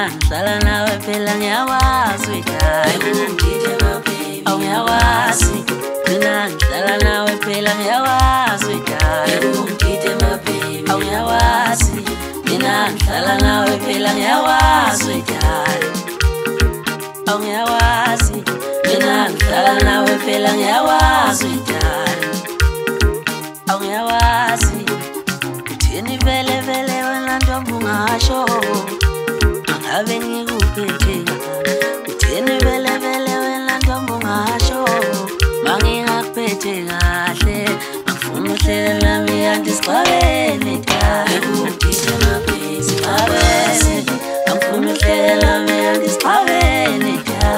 ngihlala nawe phela ngiyawazi awu ngiyawazi mina ngihlala nawe phela ngiyawazi awu ngiyawazi mina ngihlala nawe phela ngiyawazi awu ngiyawazi mina ngihlala nawe phela ngiyawazi awu ngiyawazi uthini vele vele wena ntombi ungasho angabe ngikuphethe uthini vele vele wena ntombi ungasho mangingakuphethe kahle ngifuna uhlelo lami andisixabene ngifuna uhlelo lami andisixabene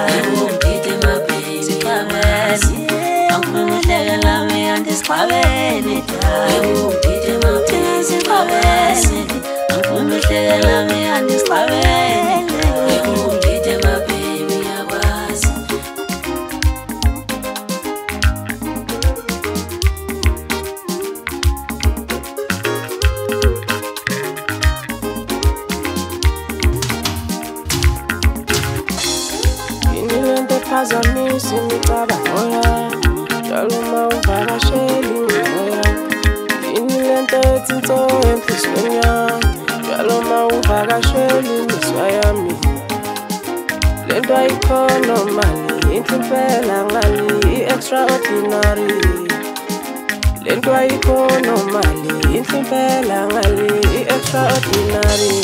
Phazamisa imicabango njalo uma uvakashela ingoya yini lento ethi nto enhlizweni yami njalo uma uvakashela imizwa yami lento ayikhona mali inhle impela ngali i-extraordinary lento ayikhona mali inhle impela ngali i-extraordinary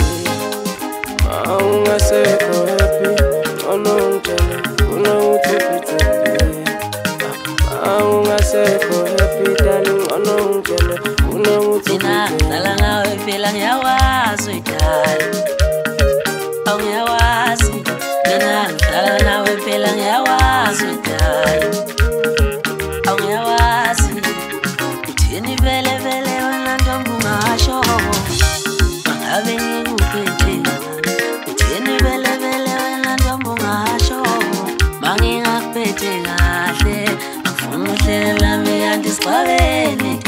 ungasekho happy onongitshela ungasekho happy darling onongitshela mina ngihlala nawe phela ngiyawazi awu ngiyawazi mina ngihlala nawe phela ngiyawazi awu ngiyawazi uthini vele vele wena ntombi ungasho angabe ngikuphethe uthini vele vele wena ntombi ungasho mangingakuphethe kahle ngifuna uhlelo lami andisixabene